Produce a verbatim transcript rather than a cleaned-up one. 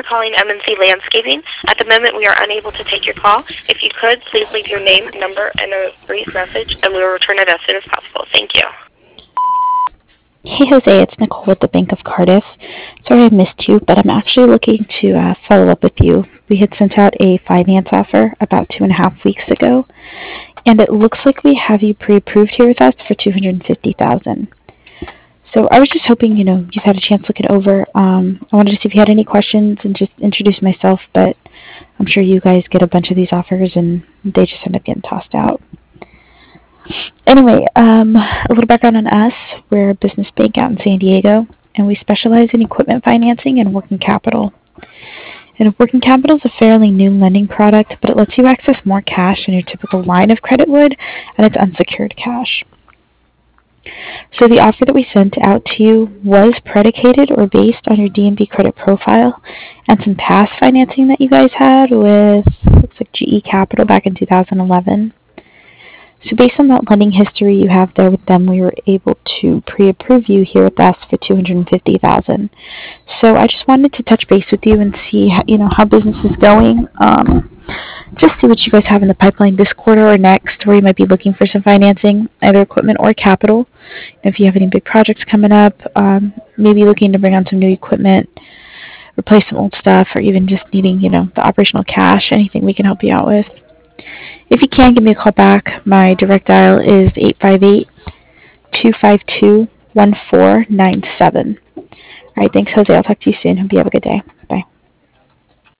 calling M and C Landscaping. At the moment, we are unable to take your call. If you could, please leave your name, number, and a brief message, and we will return it as soon as possible. Thank you. Hey Jose, it's Nicole with the Bank of Cardiff. Sorry I missed you, but I'm actually looking to uh, follow up with you. We had sent out a finance offer about two and a half weeks ago, and it looks like we have you pre-approved here with us for two hundred fifty thousand dollars. So I was just hoping, you know, you've had a chance to look it over. Um, I wanted to see if you had any questions and just introduce myself, but I'm sure you guys get a bunch of these offers and they just end up getting tossed out. Anyway, um, a little background on us. We're a business bank out in San Diego, and we specialize in equipment financing and working capital. And working capital is a fairly new lending product, but it lets you access more cash than your typical line of credit would, and it's unsecured cash. So the offer that we sent out to you was predicated or based on your D N B credit profile and some past financing that you guys had with, looks like G E Capital back in two thousand eleven. So based on that lending history you have there with them, we were able to pre-approve you here with us for two hundred fifty thousand dollars. So I just wanted to touch base with you and see how, you know, how business is going. Um, just see what you guys have in the pipeline this quarter or next, where you might be looking for some financing, either equipment or capital. If you have any big projects coming up, um, maybe looking to bring on some new equipment, replace some old stuff, or even just needing, you know, the operational cash, anything we can help you out with. If you can, give me a call back. My direct dial is eight five eight, two five two, one four nine seven. All right, thanks, Jose. I'll talk to you soon. Hope you have a good day. Bye.